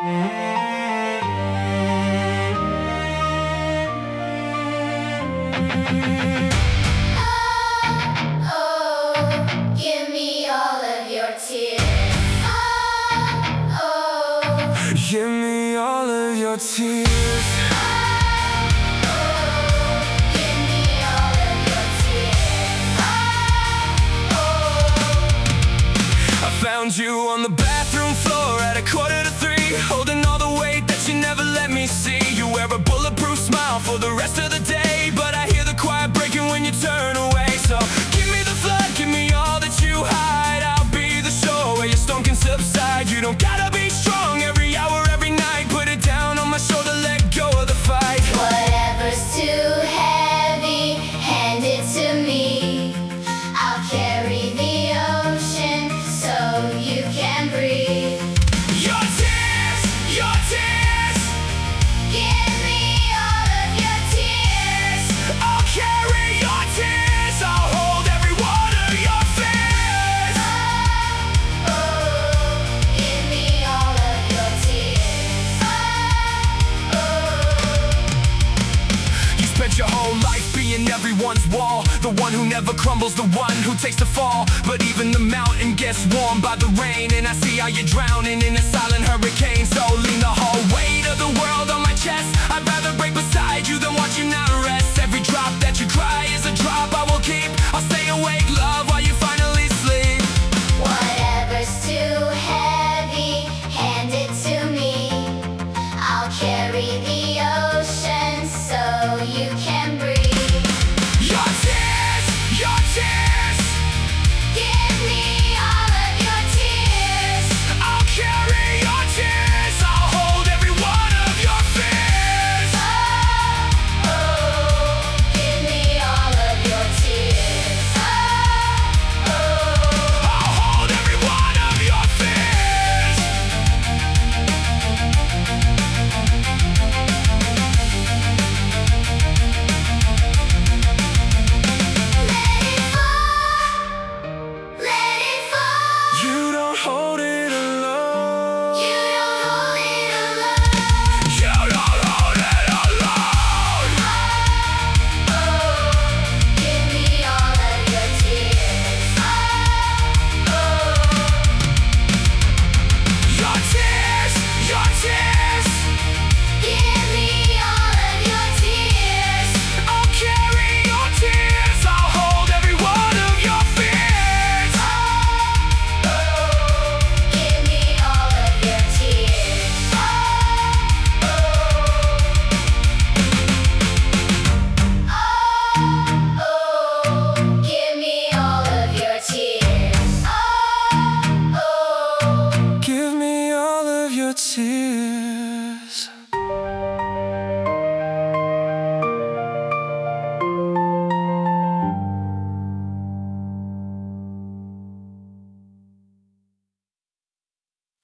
Give me all of your tears. Give me all of your tears. Give me all of your tears. I found you on the bathroom floor at 2:45, holding all the weight that you never let me see. You wear a bulletproof smile for the rest of the day, but I hear the quiet breaking when you turn away. So give me the flood, give me all that you hide. I'll be the shore where your storm can subside. You don't gotta be strong every hour, every night. Put it down on my shoulder, let go of the fight. Whatever's too heavy, hand it to me. I'll carry the ocean so you can breathe. Your tears, your tears. Give me all of your tears. I'll carry your tears. I'll hold every one of your fears. Give me all of your tears. You spent your whole life being everyone's wall, the one who never crumbles, the one who takes the fall. But even the mountain gets warmed by the rain, and I see how you're drowning in a silent hurricane. So lean the whole weight of the world on my chest,